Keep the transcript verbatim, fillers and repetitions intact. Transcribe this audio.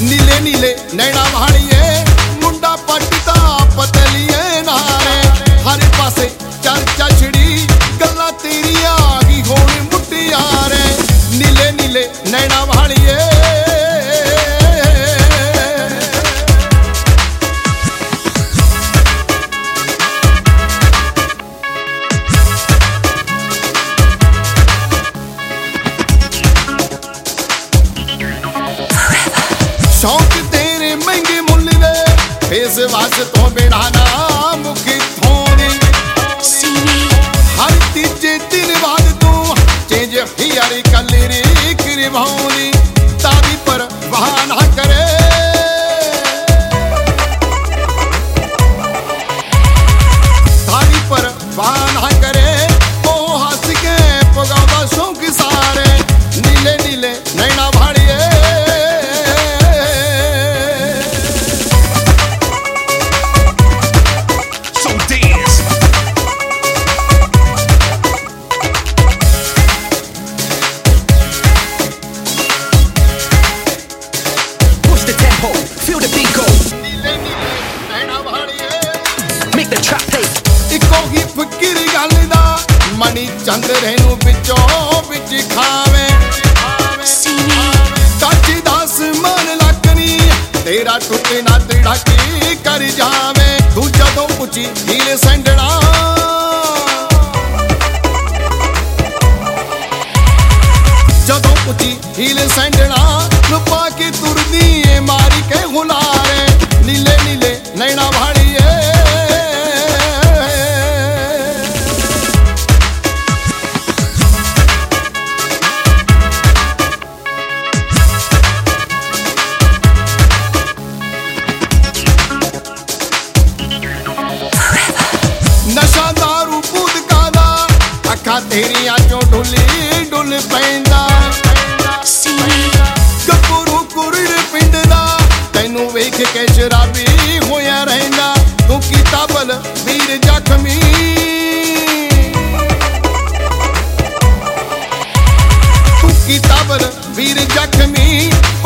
नीले नीले नैना वालिए मुंडा पटदा पतलिए नारे हर पासे चर्चा छिड़ी गल्ला तेरिया की होनी मुटियारे नीले नीले नैना वालिए शौक तेरे महंगे मुल दे फेस वास तो बिना ना मुखी थोड़ी हर तीजे दिन बाद तू चेंज हियारी कलरी किरभाउनी तारी पर बहाना करे तारी पर बहाना करे ओ हंस के पगावा शौक सारे नीले नीले नैना भाड़िए Feel the beat go. Make the trap play. इको ही फिकिर गल दा मनी चंद रहनू विचों विच खावे काची दास मन लकनी तेरा टुटे ना तेरा की कर जावे तू जदों पुछी हील संडना जदों पुछी हील संडना लुपा के तुरदी मारी के हुलारे नीले नीले नैना भाड़िए नशा दारू पूद कादा अखा तेरिया चो ढुली ढुल पैंदा गपुरू कुरड़ पिंड दा तैनू वेख के शराबी होया रहंदा तू किताबल वीर जख्मी तू किताबल वीर जख्मी